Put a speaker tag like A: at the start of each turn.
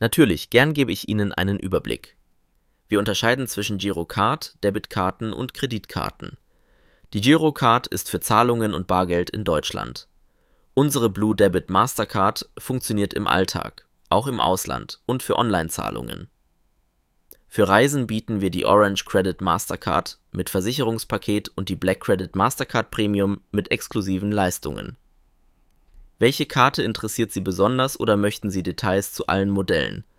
A: Natürlich, gern gebe ich Ihnen einen Überblick. Wir unterscheiden zwischen Girocard, Debitkarten und Kreditkarten. Die Girocard ist für Zahlungen und Bargeld in Deutschland. Unsere Blue Debit Mastercard funktioniert im Alltag, auch im Ausland und für Online-Zahlungen. Für Reisen bieten wir die Orange Credit Mastercard mit Versicherungspaket und die Black Credit Mastercard Premium mit exklusiven Leistungen. Welche Karte interessiert Sie besonders oder möchten Sie Details zu allen Modellen?